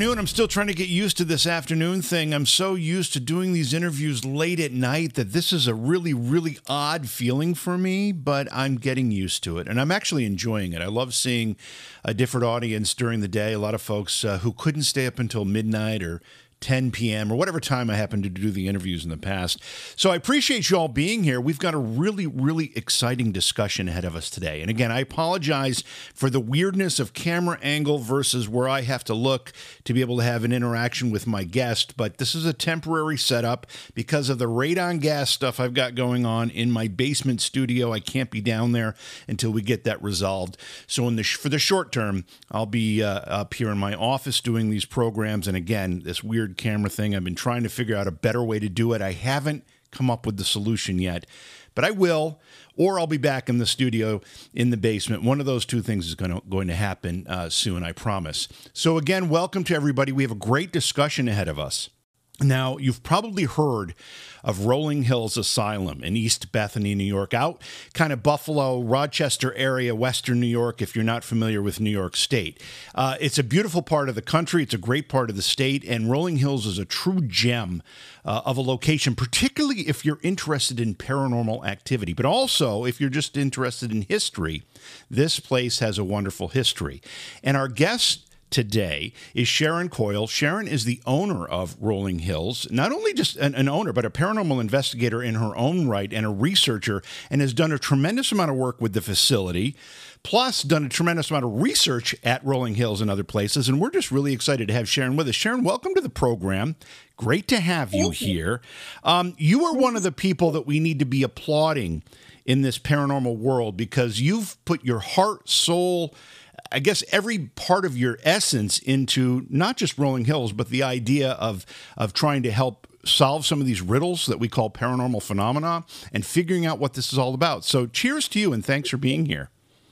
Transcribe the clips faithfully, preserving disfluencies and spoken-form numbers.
afternoon. I'm still trying to get used to this afternoon thing. I'm so used to doing these interviews late at night that this is a really, really odd feeling for me, but I'm getting used to it, and I'm actually enjoying it. I love seeing a different audience during the day, a lot of folks uh, who couldn't stay up until midnight or ten p.m. or whatever time I happened to do the interviews in the past. So I appreciate you all being here. We've got a really, really exciting discussion ahead of us today. And again, I apologize for the weirdness of camera angle versus where I have to look to be able to have an interaction with my guest. But this is a temporary setup because of the radon gas stuff I've got going on in my basement studio. I can't be down there until we get that resolved. So in the sh- for the short term, I'll be uh, up here in my office doing these programs. And again, this weird camera thing, I've been trying to figure out a better way to do it. I haven't come up with the solution yet, but I will, or I'll be back in the studio in the basement. One of those two things is going to, going to happen uh, soon, I promise. So again, welcome to everybody. We have a great discussion ahead of us. Now, you've probably heard of Rolling Hills Asylum in East Bethany, New York, out kind of Buffalo, Rochester area, Western New York, if you're not familiar with New York State. Uh, it's a beautiful part of the country. It's a great part of the state, and Rolling Hills is a true gem uh, of a location, particularly if you're interested in paranormal activity. But also, if you're just interested in history, this place has a wonderful history. And our guest today is Sharon Coyle. Sharon is the owner of Rolling Hills, not only just an, an owner, but a paranormal investigator in her own right and a researcher, and has done a tremendous amount of work with the facility, plus done a tremendous amount of research at Rolling Hills and other places. And we're just really excited to have Sharon with us. Sharon, welcome to the program. Great to have you here. Um, you are one of the people that we need to be applauding in this paranormal world because you've put your heart, soul, I guess every part of your essence into not just Rolling Hills, but the idea of of trying to help solve some of these riddles that we call paranormal phenomena and figuring out what this is all about. So cheers to you, and thanks for being here.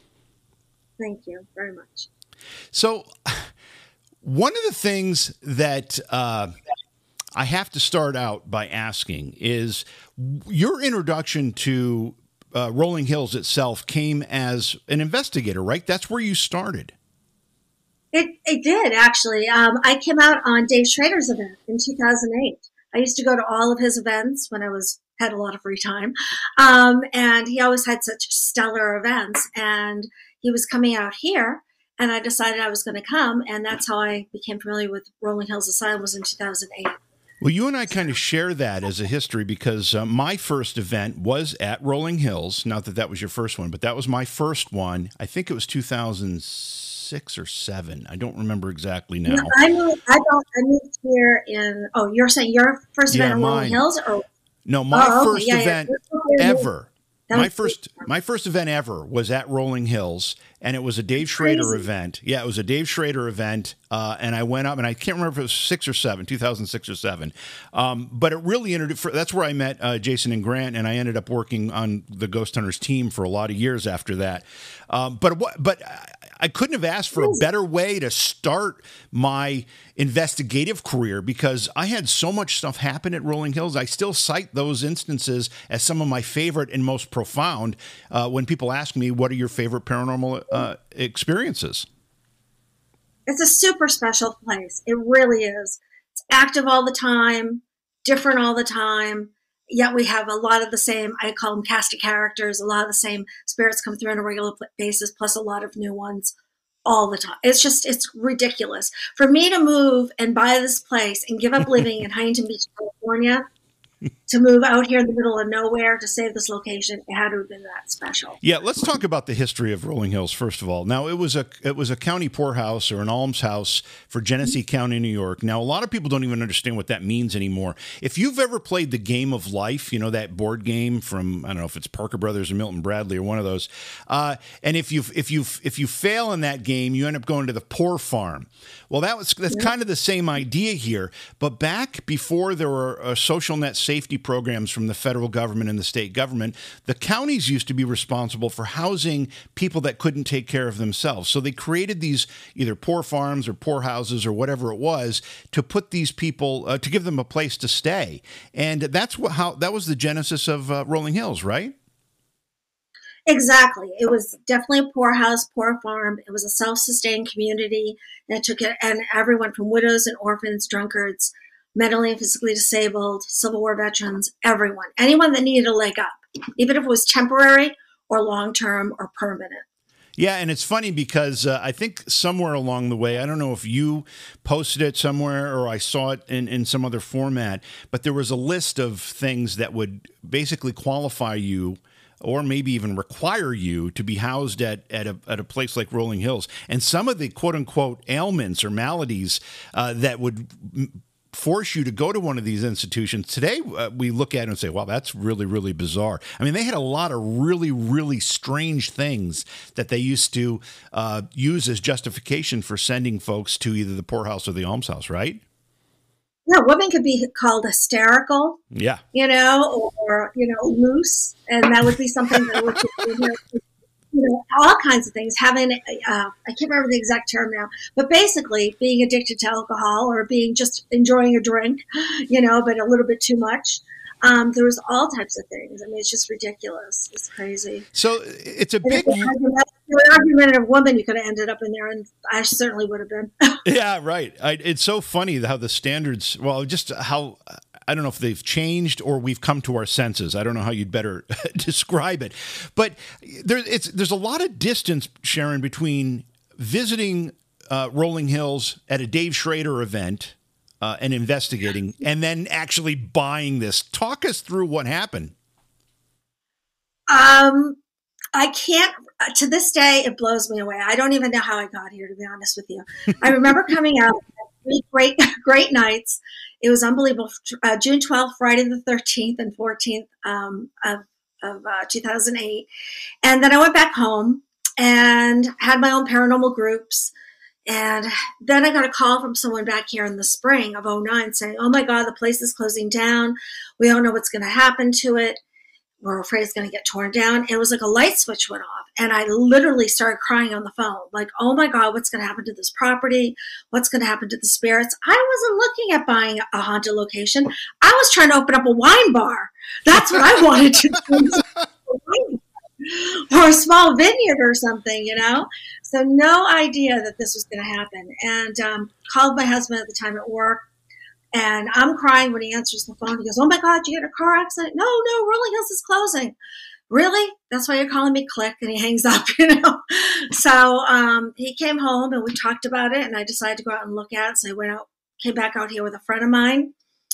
Thank you very much. So one of the things that uh, I have to start out by asking is your introduction to Uh, Rolling Hills itself came as an investigator, right? That's where you started. It it did, actually. Um, I came out on Dave Schrader's event in two thousand eight. I used to go to all of his events when I was had a lot of free time. Um, and he always had such stellar events. And he was coming out here, and I decided I was going to come. And that's how I became familiar with Rolling Hills Asylum, was in two thousand eight. Well, you and I kind of share that as a history because uh, my first event was at Rolling Hills. Not that that was your first one, but that was my first one. I think it was two thousand six or seven. I don't remember exactly now. No, I moved. I don't. I moved here in. Oh, you're saying your first Yeah, event in Rolling mine. Hills, or No, my Oh, okay. first Yeah, yeah. event Yeah. ever. That My was first my first event ever was at Rolling Hills, and it was a Dave Schrader Crazy. event. Yeah, it was a Dave Schrader event, uh, and I went up, and I can't remember if it was six or seven, two thousand six or seven. Um, but it really entered. That's where I met uh, Jason and Grant, and I ended up working on the Ghost Hunters team for a lot of years after that. Um, but what? But I couldn't have asked for a better way to start my investigative career because I had so much stuff happen at Rolling Hills. I still cite those instances as some of my favorite and most profound uh, when people ask me, what are your favorite paranormal uh, experiences? It's a super special place. It really is. It's active all the time, different all the time. Yet we have a lot of the same, I call them cast of characters, a lot of the same spirits come through on a regular basis, plus a lot of new ones all the time. It's just, it's ridiculous. For me to move and buy this place and give up living in Huntington Beach, California, to move out here in the middle of nowhere to save this location, it had to have been that special. Yeah, let's talk about the history of Rolling Hills first of all. Now, it was a it was a county poorhouse or an almshouse for Genesee County, New York. Now, a lot of people don't even understand what that means anymore. If you've ever played the Game of Life, you know, that board game from, I don't know if it's Parker Brothers or Milton Bradley or one of those, uh, and if you if you if you fail in that game, you end up going to the poor farm. Well, that was that's kind of the same idea here, but back before there were uh, social net safety programs from the federal government and the state government, the counties used to be responsible for housing people that couldn't take care of themselves. So they created these either poor farms or poor houses or whatever it was to put these people, uh, to give them a place to stay. And that's what, how that was the genesis of uh, Rolling Hills, right? Exactly. It was definitely a poor house, poor farm. It was a self-sustained community, and it took it, and everyone from widows and orphans, drunkards, mentally and physically disabled, Civil War veterans, everyone, anyone that needed a leg up, even if it was temporary or long-term or permanent. Yeah, and it's funny because uh, I think somewhere along the way, I don't know if you posted it somewhere or I saw it in, in some other format, but there was a list of things that would basically qualify you or maybe even require you to be housed at at a, at a place like Rolling Hills. And some of the quote-unquote ailments or maladies uh, that would m- force you to go to one of these institutions, today uh, we look at it and say, wow, that's really, really bizarre. I mean, they had a lot of really, really strange things that they used to uh, use as justification for sending folks to either the poorhouse or the almshouse, right? Yeah, women could be called hysterical, Yeah. you know, or, you know, loose. And that would be something that would, you know, you know, all kinds of things. Having, uh, I can't remember the exact term now, but basically being addicted to alcohol or being just enjoying a drink, you know, but a little bit too much. Um, there was all types of things. I mean, it's just ridiculous. It's crazy. So it's a And big... if you had an argumentative woman, you could have ended up in there, and I certainly would have been. Yeah, right. I, it's so funny how the standards, well, just how, I don't know if they've changed or we've come to our senses. I don't know how you'd better describe it. But there, it's, there's a lot of distance, Sharon, between visiting uh, Rolling Hills at a Dave Schrader event uh, and investigating and then actually buying this. Talk us through what happened. Um, I can't, to this day, it blows me away. I don't even know how I got here, to be honest with you. I remember coming out three great, great nights. It was unbelievable. Uh, June twelfth, Friday the thirteenth and fourteenth um, of, of uh, two thousand eight. And then I went back home and had my own paranormal groups. And then I got a call from someone back here in the spring of oh nine saying, oh my God, the place is closing down. We don't know what's going to happen to it. We're afraid it's going to get torn down. It was like a light switch went off. And I literally started crying on the phone. Like, oh my God, what's going to happen to this property? What's going to happen to the spirits? I wasn't looking at buying a haunted location. I was trying to open up a wine bar. That's what I wanted to do. Or a small vineyard or something, you know? So no idea that this was going to happen. And um, called my husband at the time at work. And I'm crying when he answers the phone. He goes, oh my God, you get a car accident? No, no, Rolling Hills is closing. Really? That's why you're calling me? Click. And he hangs up, you know? So um, he came home and we talked about it. And I decided to go out and look at it. So I went out, came back out here with a friend of mine.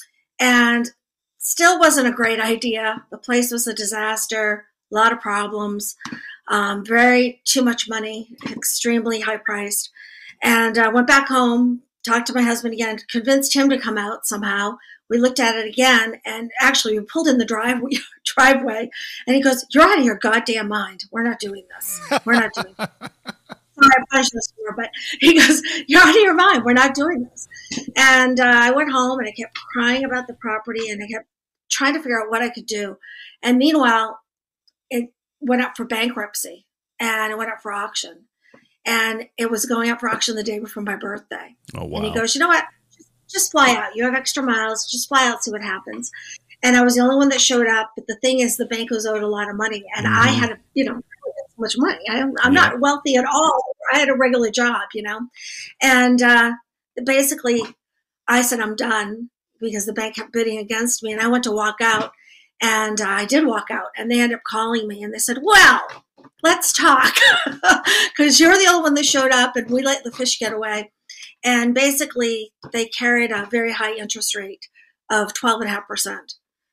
And still wasn't a great idea. The place was a disaster, a lot of problems, um, very too much money, extremely high priced. And I uh, went back home, talked to my husband again, convinced him to come out somehow. We looked at it again, and actually we pulled in the driveway, driveway and he goes, you're out of your goddamn mind. We're not doing this. We're not doing this. Sorry, I punished this for, but he goes, you're out of your mind. We're not doing this. And uh, I went home, and I kept crying about the property, and I kept trying to figure out what I could do. And meanwhile, it went up for bankruptcy, and it went up for auction. And it was going up for auction the day before my birthday. Oh, wow. And he goes, you know what? Just, just fly out. You have extra miles. Just fly out, see what happens. And I was the only one that showed up. But the thing is, the bank was owed a lot of money. And mm-hmm. I had, a, you know, so much money. I, I'm yeah. not wealthy at all. I had a regular job, you know. And uh, basically, I said, I'm done, because the bank kept bidding against me. And I went to walk out. And uh, I did walk out. And they ended up calling me. And they said, well, let's talk, because you're the only one that showed up, and we let the fish get away. And basically, they carried a very high interest rate of twelve point five percent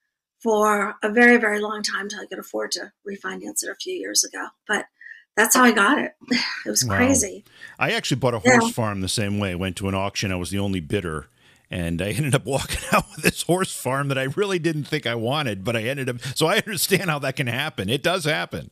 for a very, very long time until I could afford to refinance it a few years ago. But that's how I got it. It was wow. crazy. I actually bought a horse yeah. farm the same way. I went to an auction. I was the only bidder. And I ended up walking out with this horse farm that I really didn't think I wanted, but I ended up. So I understand how that can happen. It does happen.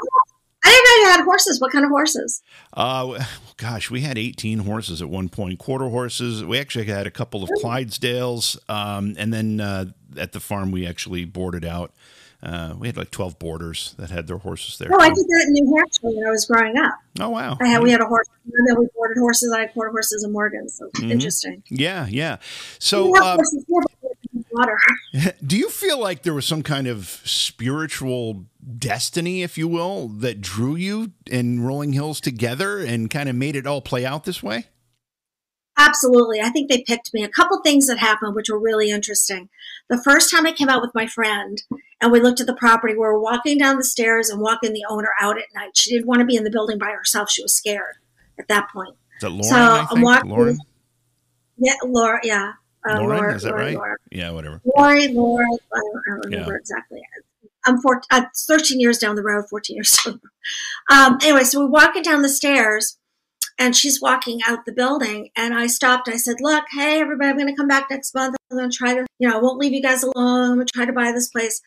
I didn't know you had horses. What kind of horses? Uh, gosh, we had eighteen horses at one point, quarter horses. We actually had a couple of Clydesdales. Um, and then uh, at the farm, we actually boarded out. Uh, we had like twelve boarders that had their horses there. Oh, I did that in New Hampshire when I was growing up. Oh, wow. I had, we had a horse. And then we boarded horses. I had quarter horses in Morgan. So mm-hmm. interesting. Yeah, yeah. So, we have uh, horses here, but water. Do you feel like there was some kind of spiritual destiny, if you will, that drew you and Rolling Hills together and kind of made it all play out this way? Absolutely. I think they picked me. A couple things that happened, which were really interesting. The first time I came out with my friend and we looked at the property, we were walking down the stairs and walking the owner out at night. She didn't want to be in the building by herself. She was scared at that point. Is that Lauren, so I think? I'm walking, Lauren? Yeah, Laura, yeah. Uh, Lauren, Laura, is that Laura, right? Laura. Yeah, whatever. Lori, Laura, I don't, I don't remember Yeah. exactly. I'm four, uh, thirteen years down the road, fourteen years down the road. Um, anyway, so we're walking down the stairs and she's walking out the building and I stopped. I said, look, hey, everybody, I'm going to come back next month. I'm going to try to, you know, I won't leave you guys alone. I'm going to try to buy this place.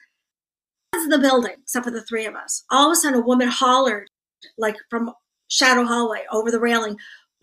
In the building, except for the three of us. All of a sudden, a woman hollered, like from Shadow Hallway over the railing,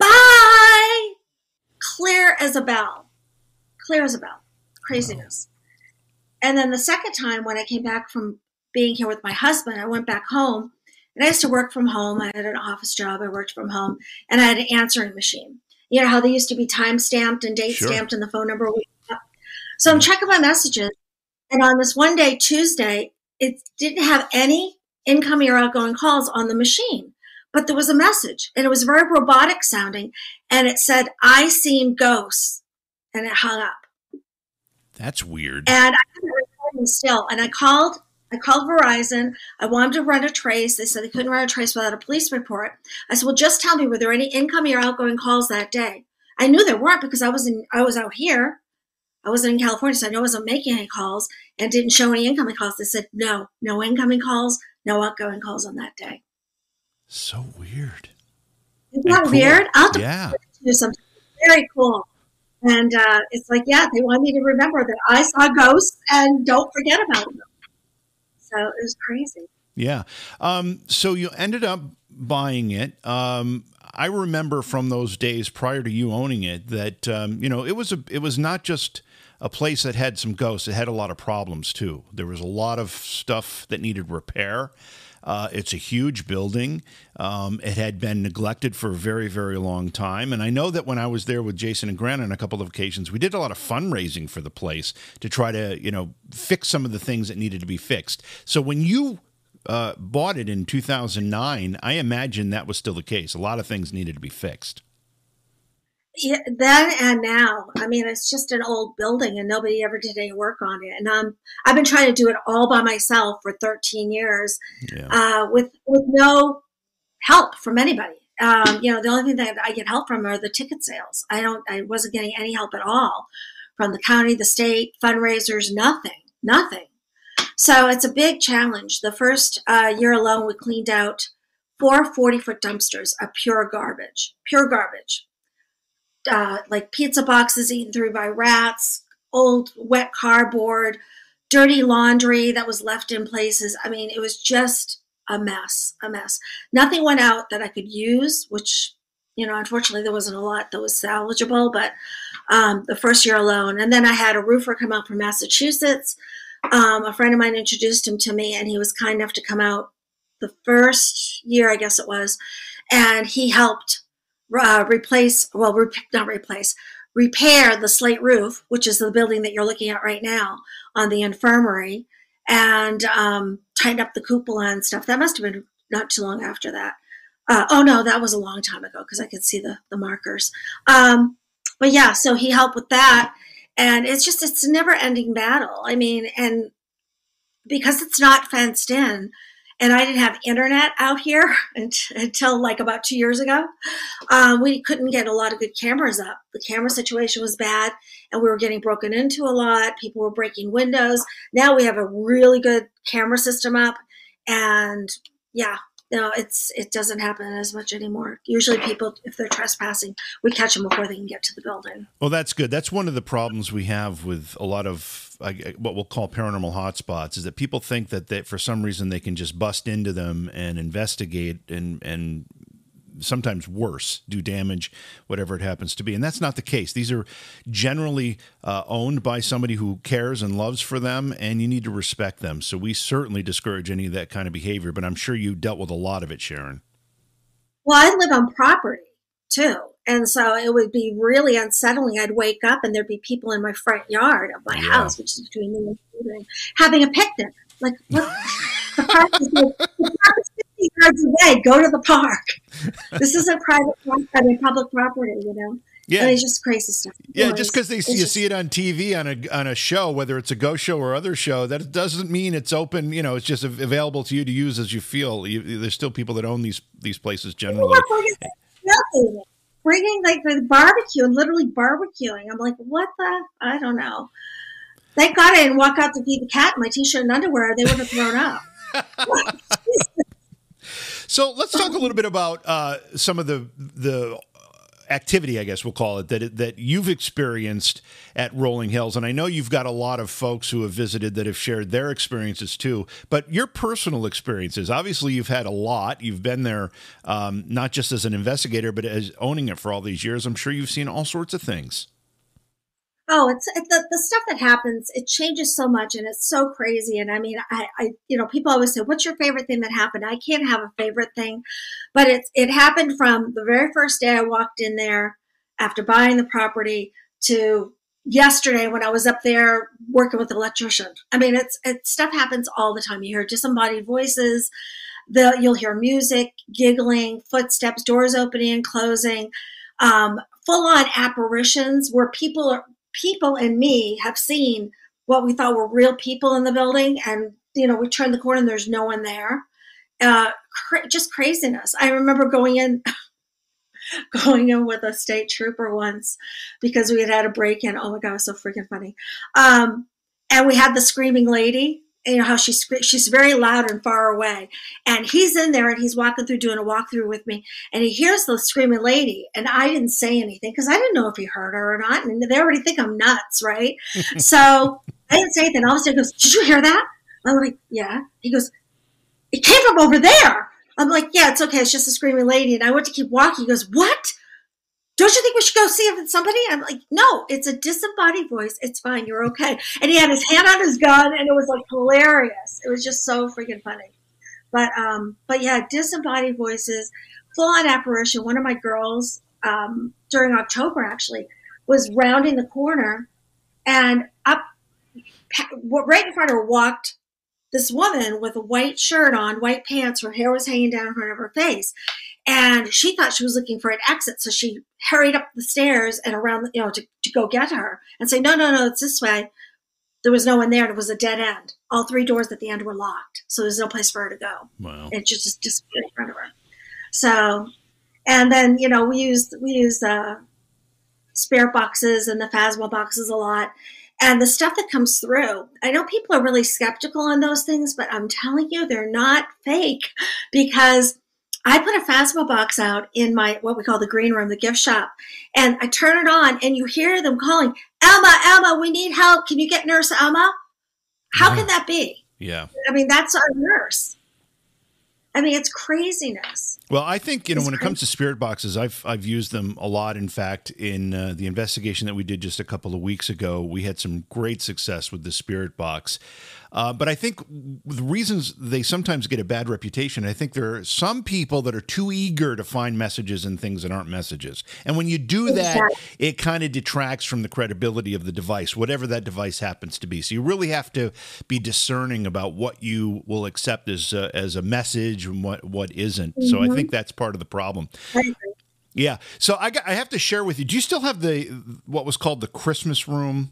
bye! Clear as a bell. Clear as a bell. Craziness. Wow. And then the second time when I came back from being here with my husband, I went back home and I used to work from home. I had an office job. I worked from home and I had an answering machine. You know how they used to be time stamped and date Sure. stamped and the phone number. So I'm checking my messages. And on this one day, Tuesday, it didn't have any incoming or outgoing calls on the machine, but there was a message and it was very robotic sounding. And it said, I seen ghosts, and it hung up. That's weird. And I couldn't record them still. And I called, I called Verizon. I wanted to run a trace. They said they couldn't run a trace without a police report. I said, well, just tell me, were there any incoming or outgoing calls that day? I knew there weren't because I was in, I was out here. I wasn't in California, so I know I wasn't making any calls and didn't show any incoming calls. They said, no, no incoming calls, no outgoing calls on that day. So weird. Isn't that cool. weird? I'll have to yeah. do something very cool. And uh, it's like, yeah, they want me to remember that I saw ghosts and don't forget about them. So it was crazy. Yeah. Um, so you ended up buying it. Um, I remember from those days prior to you owning it that, um, you know, it was a, it was not just a place that had some ghosts. It had a lot of problems too. There was a lot of stuff that needed repair. Uh, it's a huge building. Um, it had been neglected for a very, very long time. And I know that when I was there with Jason and Grant on a couple of occasions, we did a lot of fundraising for the place to try to, you know, fix some of the things that needed to be fixed. So when you uh, bought it in two thousand nine, I imagine that was still the case. A lot of things needed to be fixed. Yeah, then and now. I mean, it's just an old building and nobody ever did any work on it. And um, I've been trying to do it all by myself for thirteen years Yeah. uh, with with no help from anybody. Um, you know, the only thing that I get help from are the ticket sales. I don't, I wasn't getting any help at all from the county, the state, fundraisers, nothing, nothing. So it's a big challenge. The first uh, year alone, we cleaned out four forty-foot dumpsters of pure garbage, pure garbage. Uh, like pizza boxes eaten through by rats, old wet cardboard, dirty laundry that was left in places. I mean, it was just a mess, a mess. Nothing went out that I could use, which, you know, unfortunately there wasn't a lot that was salvageable, but um, the first year alone. And then I had a roofer come out from Massachusetts. Um, a friend of mine introduced him to me, and he was kind enough to come out the first year, I guess it was, and he helped Uh, replace, well, re- not replace, repair the slate roof, which is the building that you're looking at right now on the infirmary, and um, tighten up the cupola and stuff. That must have been not too long after that. Uh, oh, no, that was a long time ago because I could see the, the markers. Um, but yeah, so he helped with that. And it's just, it's a never ending battle. I mean, and because it's not fenced in, and I didn't have internet out here until like about two years ago. Um, we couldn't get a lot of good cameras up. The camera situation was bad, and we were getting broken into a lot. People were breaking windows. Now we have a really good camera system up, and yeah, no, it's it doesn't happen as much anymore. Usually, people, if they're trespassing, we catch them before they can get to the building. Well, that's good. That's one of the problems we have with a lot of uh, what we'll call paranormal hotspots is that people think that they, for some reason they can just bust into them and investigate and and sometimes worse, do damage, whatever it happens to be. And that's not the case. These are generally uh, owned by somebody who cares and loves for them, and you need to respect them. So we certainly discourage any of that kind of behavior, but I'm sure you dealt with a lot of it, Sharon. Well, I live on property too. And so it would be really unsettling. I'd wake up and there'd be people in my front yard of my yeah. house, which is between me and the children, having a picnic. Like, what? The park is like, the park is fifty yards away. Go to the park. This isn't private property, I mean, public property, you know? Yeah. And it's just crazy stuff. Yeah, just because they see, you just, see it on T V on a on a show, whether it's a ghost show or other show, that doesn't mean it's open. You know, it's just available to you to use as you feel. You, there's still people that own these these places generally. Nothing. Bringing like the barbecue and literally barbecuing. I'm like, what the? I don't know. Thank God I didn't walk out to feed the cat in my t-shirt and underwear. They would have thrown up. So let's talk a little bit about uh, some of the the. activity, I guess we'll call it, that that you've experienced at Rolling Hills. And I know you've got a lot of folks who have visited that have shared their experiences too, but your personal experiences, obviously you've had a lot. You've been there um, not just as an investigator, but as owning it for all these years. I'm sure you've seen all sorts of things. Oh, it's it, the, the stuff that happens. It changes so much and it's so crazy. And I mean, I, I, you know, people always say, what's your favorite thing that happened? I can't have a favorite thing, but it's, it happened from the very first day I walked in there after buying the property to yesterday when I was up there working with the electrician. I mean, it's, it's stuff happens all the time. You hear disembodied voices, the, you'll hear music, giggling, footsteps, doors opening and closing, um, full on apparitions where people are, people and me have seen what we thought were real people in the building. And, you know, we turn the corner and there's no one there. Uh, cra- just craziness. I remember going in, going in with a state trooper once because we had had a break in. Oh my God, it was so freaking funny. Um, and we had the screaming lady. You know how she's she's very loud and far away, and he's in there and he's walking through doing a walkthrough with me, and he hears the screaming lady, and I didn't say anything because I didn't know if he heard her or not, and they already think I'm nuts, right? So I didn't say anything. All of a sudden, he goes, "Did you hear that?" I'm like, "Yeah." He goes, "It came from over there." I'm like, "Yeah, it's okay. It's just a screaming lady." And I went to keep walking. He goes, "What? Don't you think we should go see if it's somebody?" I'm like, "No, it's a disembodied voice. It's fine. You're okay." And he had his hand on his gun, and it was like hilarious. It was just so freaking funny. But, um, but yeah, disembodied voices, full-on apparition. One of my girls um, during October actually was rounding the corner, and up right in front of her walked this woman with a white shirt on, white pants. Her hair was hanging down in front of her face. And she thought she was looking for an exit. So she hurried up the stairs and around, you know, to, to go get her and say, no, no, no, it's this way. There was no one there. And it was a dead end. All three doors at the end were locked. So there's no place for her to go. Wow. It just, just disappeared in front of her. So, and then, you know, we used, we used uh, spirit boxes and the Phasma boxes a lot. And the stuff that comes through, I know people are really skeptical on those things, but I'm telling you, they're not fake because I put a Phasma box out in my, what we call the green room, the gift shop, and I turn it on and you hear them calling, "Emma, Emma, we need help. Can you get Nurse Emma?" How yeah. can that be? Yeah. I mean, that's our nurse. I mean, it's craziness. Well, I think, you know, it's when it crazy. comes to spirit boxes, I've I've used them a lot. In fact, in uh, the investigation that we did just a couple of weeks ago, we had some great success with the spirit box. Uh, but I think the reasons they sometimes get a bad reputation, I think there are some people that are too eager to find messages and things that aren't messages. And when you do that, exactly. it kind of detracts from the credibility of the device, whatever that device happens to be. So you really have to be discerning about what you will accept as uh, as a message and what, what isn't. Mm-hmm. So I think that's part of the problem. I agree. Yeah. So I, got, I have to share with you, do you still have the what was called the Christmas room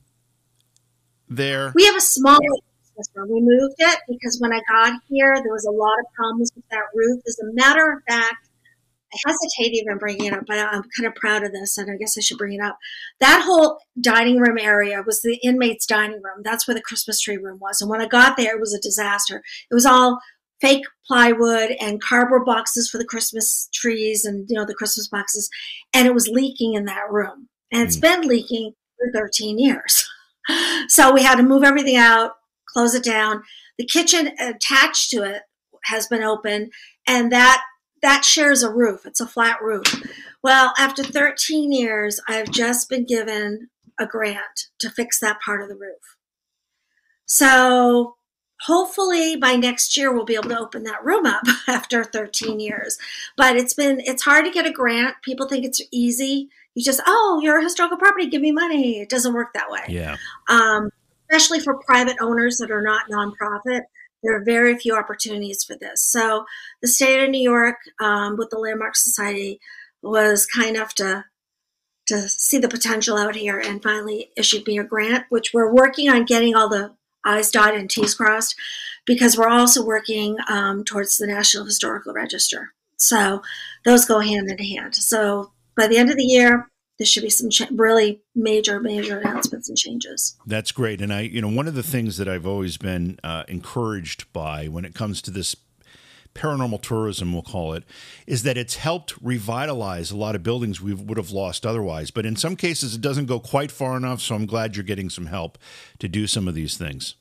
there? We have a small room. We moved it because when I got here, there was a lot of problems with that roof. As a matter of fact, I hesitate even bringing it up, but I'm kind of proud of this, and I guess I should bring it up. That whole dining room area was the inmates' dining room. That's where the Christmas tree room was. And when I got there, it was a disaster. It was all fake plywood and cardboard boxes for the Christmas trees and, you know, the Christmas boxes. And it was leaking in that room. And it's mm. been leaking for thirteen years. So we had to move everything out, close it down. The kitchen attached to it has been open, and that that shares a roof. It's a flat roof. Well, after thirteen years, I've just been given a grant to fix that part of the roof. So hopefully by next year we'll be able to open that room up after thirteen years. But it's been it's hard to get a grant. People think it's easy. You just, oh, you're a historical property, give me money. It doesn't work that way. Yeah. Um, especially for private owners that are not nonprofit. There are very few opportunities for this. So the state of New York, um, with the Landmark Society, was kind enough to to see the potential out here and finally issued me a grant, which we're working on getting all the I's dotted and T's crossed, because we're also working um, towards the National Historical Register. So those go hand in hand. So by the end of the year, there should be some ch- really major, major announcements and changes. That's great. And I, you know, one of the things that I've always been uh, encouraged by when it comes to this paranormal tourism, we'll call it, is that it's helped revitalize a lot of buildings we would have lost otherwise. But in some cases, it doesn't go quite far enough. So I'm glad you're getting some help to do some of these things.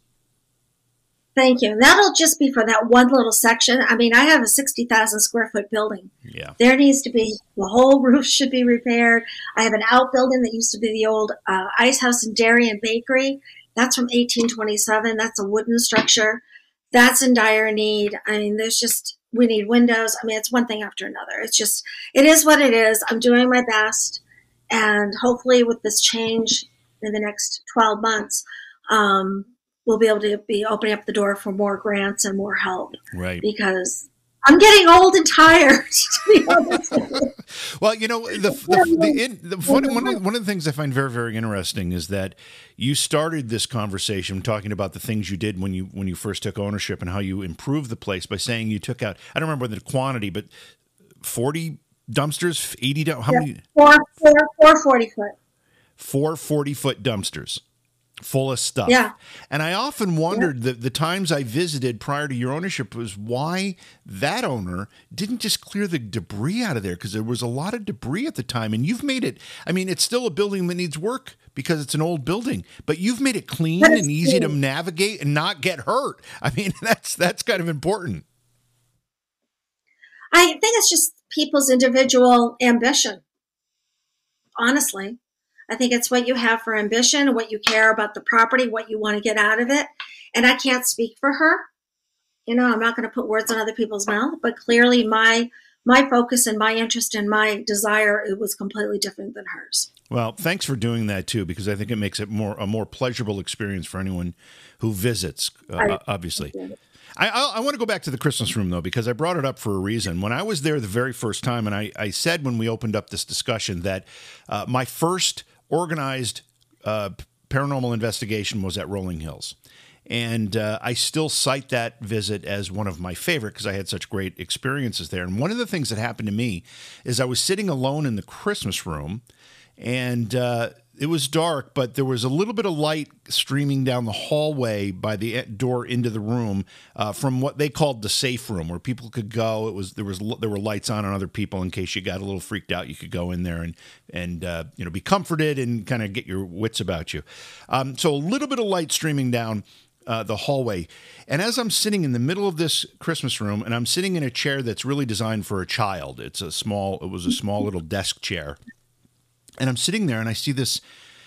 Thank you. That'll just be for that one little section. I mean, I have a sixty thousand square foot building. Yeah. There needs to be, the whole roof should be repaired. I have an outbuilding that used to be the old uh, Ice House and Dairy and Bakery. That's from eighteen twenty-seven. That's a wooden structure. That's in dire need. I mean, there's just, we need windows. I mean, it's one thing after another. It's just, it is what it is. I'm doing my best. And hopefully with this change in the next twelve months, um, we'll be able to be opening up the door for more grants and more help. Right. Because I'm getting old and tired, to be honest with you. Well, you know, the the, the, in, the one, one, of, one of the things I find very, very interesting is that you started this conversation talking about the things you did when you when you first took ownership and how you improved the place by saying you took out, I don't remember the quantity, but forty dumpsters, eighty, how yeah. many? Four, four, four forty foot. Four forty-foot dumpsters. Full of stuff. Yeah. And I often wondered yeah. the, the times I visited prior to your ownership was why that owner didn't just clear the debris out of there, because there was a lot of debris at the time. And you've made it, I mean, it's still a building that needs work because it's an old building, but you've made it clean and easy true. to navigate and not get hurt. I mean, that's that's kind of important. I think it's just people's individual ambition, honestly. I think it's what you have for ambition, what you care about the property, what you want to get out of it. And I can't speak for her. You know, I'm not going to put words in other people's mouth, but clearly my my focus and my interest and my desire, it was completely different than hers. Well, thanks for doing that too, because I think it makes it more a more pleasurable experience for anyone who visits, uh, I, obviously. I, I, I want to go back to the Christmas room, though, because I brought it up for a reason. When I was there the very first time, and I, I said when we opened up this discussion that uh, my first organized uh, paranormal investigation was at Rolling Hills. And uh, I still cite that visit as one of my favorite because I had such great experiences there. And one of the things that happened to me is I was sitting alone in the Christmas room, and uh, it was dark, but there was a little bit of light streaming down the hallway by the door into the room uh, from what they called the safe room, where people could go. It was there was there were lights on on other people in case you got a little freaked out. You could go in there and and uh, you know be comforted and kind of get your wits about you. Um, so a little bit of light streaming down uh, the hallway, and as I'm sitting in the middle of this Christmas room, and I'm sitting in a chair that's really designed for a child. It's a small. It was a small little desk chair. And I'm sitting there and I see this,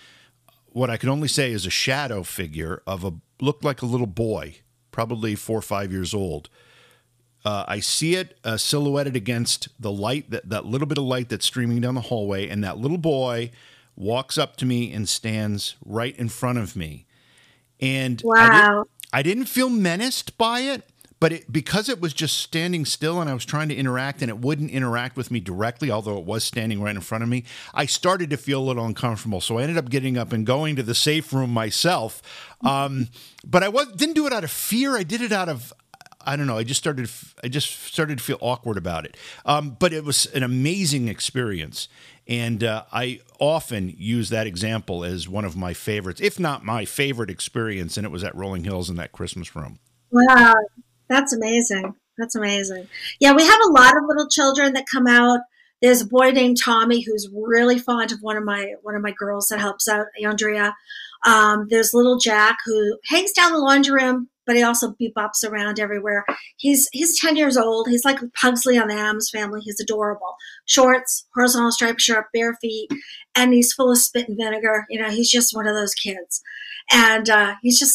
what I can only say is a shadow figure of a, looked like a little boy, probably four or five years old. Uh, I see it uh, silhouetted against the light, that, that little bit of light that's streaming down the hallway. And that little boy walks up to me and stands right in front of me. And wow. I, did, I didn't feel menaced by it. But it, because it was just standing still and I was trying to interact and it wouldn't interact with me directly, although it was standing right in front of me, I started to feel a little uncomfortable. So I ended up getting up and going to the safe room myself. Um, but I was, didn't do it out of fear. I did it out of, I don't know. I just started, I just started to feel awkward about it. Um, but it was an amazing experience. And uh, I often use that example as one of my favorites, if not my favorite experience. And it was at Rolling Hills in that Christmas room. Wow. That's amazing. That's amazing. Yeah, we have a lot of little children that come out. There's a boy named Tommy who's really fond of one of my one of my girls that helps out, Andrea. Um, there's little Jack who hangs down the laundry room, but he also bebops around everywhere. He's he's ten years old. He's like Pugsley on the Addams Family. He's adorable. Shorts, horizontal striped shirt, bare feet, and he's full of spit and vinegar. You know, he's just one of those kids, and uh, he's just.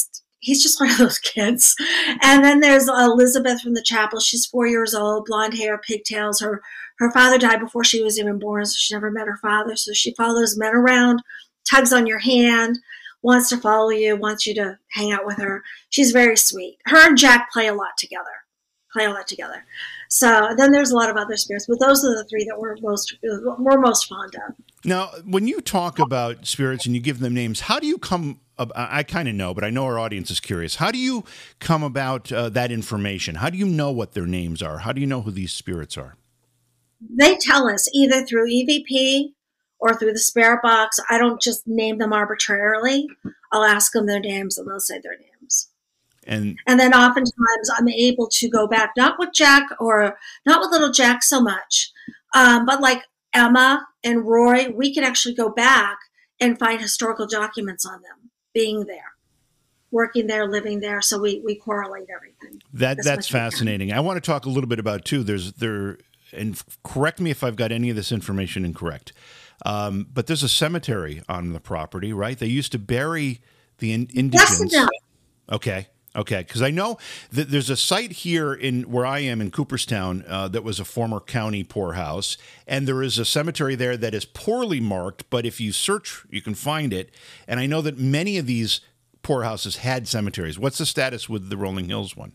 he's just one of those kids. And then there's Elizabeth from the chapel. She's four years old, blonde hair, pigtails. Her her father died before she was even born, so she never met her father. So she follows men around, tugs on your hand, wants to follow you, wants you to hang out with her. She's very sweet. Her and Jack play a lot together. Play a lot together. So then there's a lot of other spirits, but those are the three that we're most we're most fond of. Now, when you talk about spirits and you give them names, how do you come? I kind of know, but I know our audience is curious. How do you come about uh, that information? How do you know what their names are? How do you know who these spirits are? They tell us either through E V P or through the spirit box. I don't just name them arbitrarily. I'll ask them their names and they'll say their names. And and then oftentimes I'm able to go back, not with Jack or not with little Jack so much, um, but like Emma and Roy, we can actually go back and find historical documents on them being there, working there, living there. So we, we correlate everything. That that's fascinating. I want to talk a little bit about too. There's there, and correct me if I've got any of this information incorrect. Um, but there's a cemetery on the property, right? They used to bury the in- indigents. Yes, okay. Okay, because I know that there's a site here in where I am in Cooperstown uh, that was a former county poorhouse, and there is a cemetery there that is poorly marked, but if you search, you can find it. And I know that many of these poorhouses had cemeteries. What's the status with the Rolling Hills one?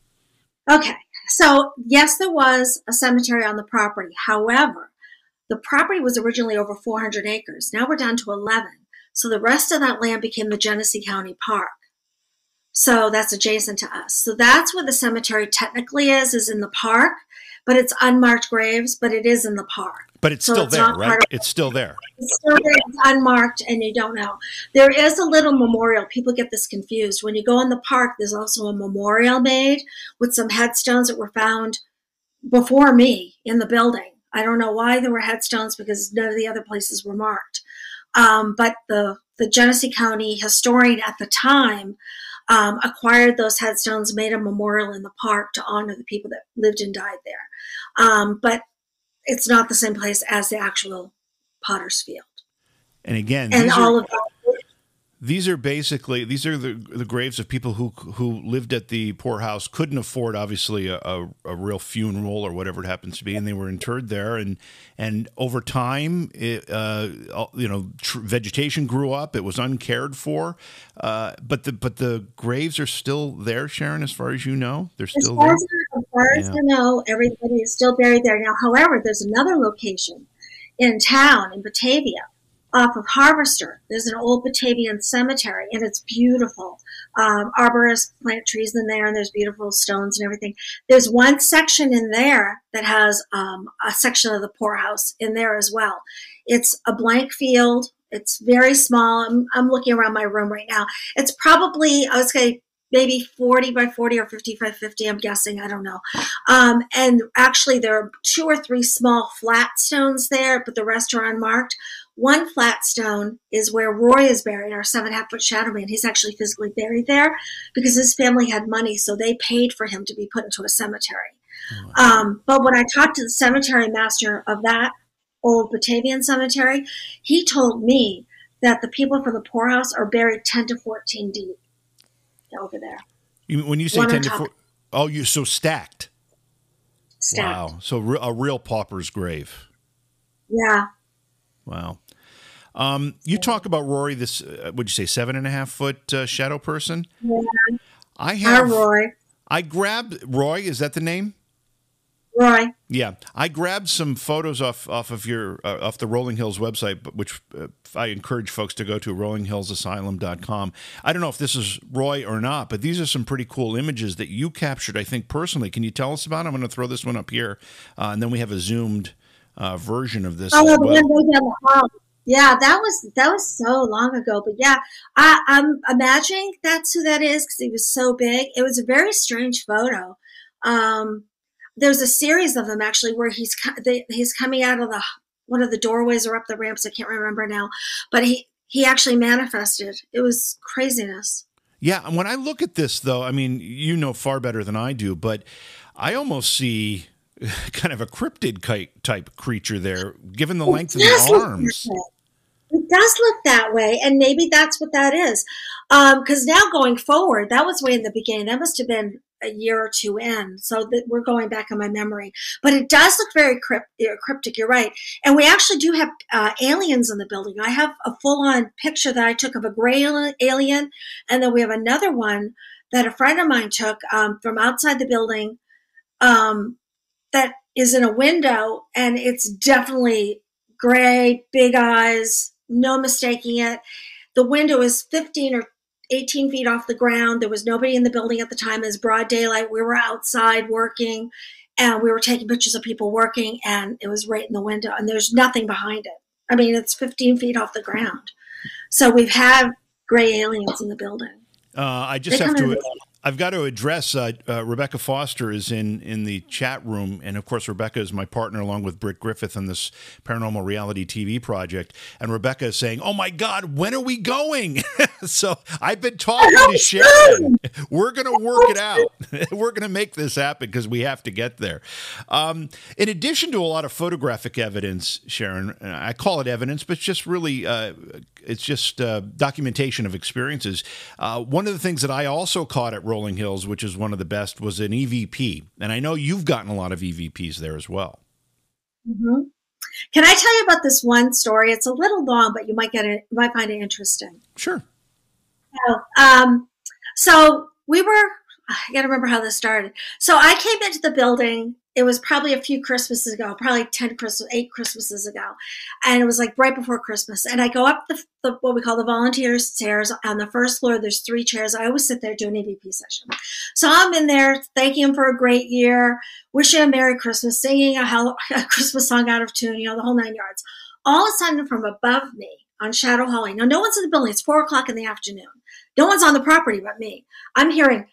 Okay, so yes, there was a cemetery on the property. However, the property was originally over four hundred acres. Now we're down to eleven. So the rest of that land became the Genesee County Park. So that's adjacent to us. So that's where the cemetery technically is, is in the park, but it's unmarked graves, but it is in the park. But it's so still it's there, right? Of, it's still there. It's still there. It's unmarked, and you don't know. There is a little memorial. People get this confused. When you go in the park, there's also a memorial made with some headstones that were found before me in the building. I don't know why there were headstones because none of the other places were marked. Um, but the, the Genesee County historian at the time Um, acquired those headstones, made a memorial in the park to honor the people that lived and died there. Um, but it's not the same place as the actual Potter's Field. And again, and these all are, of that. These are basically these are the the graves of people who who lived at the poorhouse, couldn't afford obviously a, a, a real funeral or whatever it happens to be, and they were interred there. And and over time, it, uh, you know, tr- vegetation grew up. It was uncared for, uh, but the but the graves are still there, Sharon. As far as you know, they're still as there. As, as far as yeah. I know, everybody is still buried there now. However, there's another location in town in Batavia, off of Harvester. There's an old Batavian cemetery, and it's beautiful. Um, arborists plant trees in there, and there's beautiful stones and everything. There's one section in there that has um, a section of the poorhouse in there as well. It's a blank field. It's very small. I'm, I'm looking around my room right now. It's probably, I would say, maybe forty by forty or fifty by fifty, I'm guessing. I don't know. Um, and actually, there are two or three small flat stones there, but the rest are unmarked. One flat stone is where Roy is buried, our seven and a half foot shadow man. He's actually physically buried there because his family had money, so they paid for him to be put into a cemetery. Oh, wow. um, but when I talked to the cemetery master of that old Batavian cemetery, he told me that the people from the poorhouse are buried ten to fourteen deep over there. You, when you say One ten to fourteen, oh, you so stacked. Stacked. Wow. So re- a real pauper's grave. Yeah. Wow. Um, you talk about Rory, this, uh, would you say seven and a half foot uh, shadow person? Yeah. I have. Our Roy. I grabbed Roy. Is that the name? Roy. Yeah. I grabbed some photos off, off of your, uh, off the Rolling Hills website, which uh, I encourage folks to go to rolling hills asylum dot com. I don't know if this is Roy or not, but these are some pretty cool images that you captured, I think, personally. Can you tell us about them? I'm going to throw this one up here, uh, and then we have a zoomed Uh, version of this. Oh, as the well. one down the hall. Yeah, that was that was so long ago. But yeah, I, I'm imagining that's who that is because he was so big. It was a very strange photo. Um, there's a series of them actually where he's they, he's coming out of the one of the doorways or up the ramps. I can't remember now, but he he actually manifested. It was craziness. Yeah, and when I look at this, though, I mean, you know far better than I do, but I almost see kind of a cryptid type creature there, given the length of the arms. It does look that way, and maybe that's what that is. Because um, now going forward, that was way in the beginning. That must have been a year or two in, so that we're going back in my memory. But it does look very crypt- cryptic. You're right, and we actually do have uh, aliens in the building. I have a full-on picture that I took of a gray alien, and then we have another one that a friend of mine took um, from outside the building. Um, that is in a window, and it's definitely gray, big eyes. No mistaking it. The window is fifteen or eighteen feet off the ground. There was nobody in the building at the time. It was broad daylight. We were outside working, and we were taking pictures of people working, and it was right in the window, and there's nothing behind it. I mean, it's fifteen feet off the ground. So we've had gray aliens in the building. Uh, I just They have come in to. the- I've got to address uh, uh, Rebecca Foster is in, in the chat room. And of course, Rebecca is my partner along with Britt Griffith on this paranormal reality T V project. And Rebecca is saying, oh my God, when are we going? So I've been talking to Sharon. We're going to work it out. We're going to make this happen because we have to get there. Um, in addition to a lot of photographic evidence, Sharon, I call it evidence, but it's just really, uh, it's just uh, documentation of experiences. Uh, one of the things that I also caught at Rolling Hills, which is one of the best, was an E V P. And I know you've gotten a lot of E V Ps there as well. Mm-hmm. Can I tell you about this one story? It's a little long, but you might get it, you might find it interesting. Sure. So, um, so we were, I got to remember how this started. So I came into the building. It was probably a few Christmases ago, probably ten Christmas, eight Christmases ago. And it was like right before Christmas. And I go up the, the what we call the volunteer stairs on the first floor. There's three chairs. I always sit there doing an E V P session. So I'm in there thanking him for a great year, wishing a Merry Christmas, singing a, hell, a Christmas song out of tune, you know, the whole nine yards. All of a sudden from above me on Shadow Hallway. Now, no one's in the building. It's four o'clock in the afternoon. No one's on the property but me. I'm hearing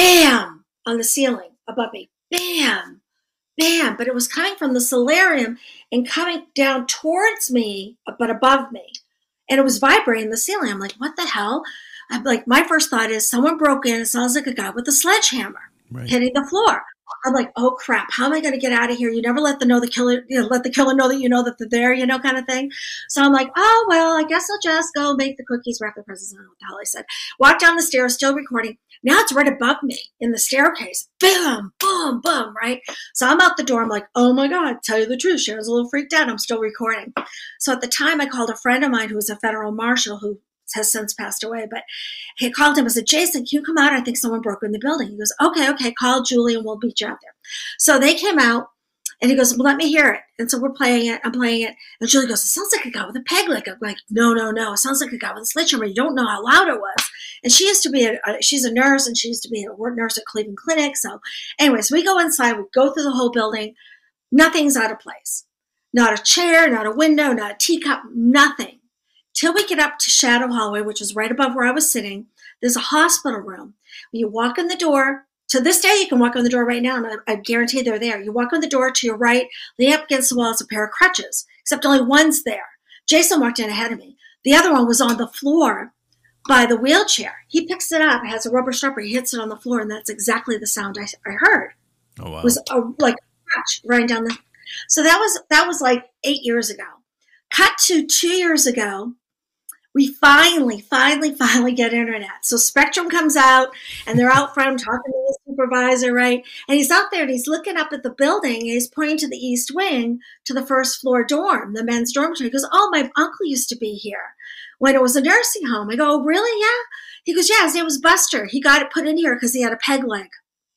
bam on the ceiling above me. Bam. Bam, but it was coming from the solarium and coming down towards me, but above me. And it was vibrating the ceiling. I'm like, what the hell? I'm like, my first thought is someone broke in. It sounds like a guy with a sledgehammer right. hitting the floor. I'm like, oh crap, how am I going to get out of here? You never let the know the killer, you know, let the killer know that you know that they're there, you know, kind of thing. So I'm like, oh, well, I guess I'll just go make the cookies, wrap the presents. I don't know what the hell I said. Walk down the stairs, still recording. Now it's right above me in the staircase. Boom, boom, boom, right? So I'm out the door. I'm like, oh my God, tell you the truth. Sharon's a little freaked out. I'm still recording. So at the time I called a friend of mine who was a federal marshal who has since passed away, but he called him. I said, Jason, can you come out? I think someone broke in the building. He goes, okay, okay, call Julie and we'll beat you out there. So they came out and he goes, well, let me hear it. And so we're playing it. I'm playing it. And Julie goes, it sounds like a guy with a peg leg. I'm like, no, no, no. It sounds like a guy with a sledgehammer. You don't know how loud it was. And she used to be, a, a, she's a nurse and she used to be a nurse at Cleveland Clinic. So anyways, we go inside, we go through the whole building. Nothing's out of place. Not a chair, not a window, not a teacup, nothing. Till we get up to Shadow Hallway, which is right above where I was sitting. There's a hospital room. When you walk in the door, to this day, you can walk in the door right now, and I, I guarantee they're there. You walk in the door to your right, leaning up against the wall is a pair of crutches, except only one's there. Jason walked in ahead of me. The other one was on the floor by the wheelchair. He picks it up. It has a rubber strapper. He hits it on the floor, and that's exactly the sound I, I heard. Oh, wow. It was a, like a crutch running down the... So that was that was like eight years ago. Cut to two years ago. We finally, finally, finally get internet. So Spectrum comes out, and they're out front talking to the supervisor, right? And he's out there, and he's looking up at the building, and he's pointing to the east wing, to the first floor dorm, the men's dormitory. He goes, oh, my uncle used to be here when it was a nursing home. I go, oh, really? Yeah. He goes, yeah, his name was Buster. He got it put in here because he had a peg leg.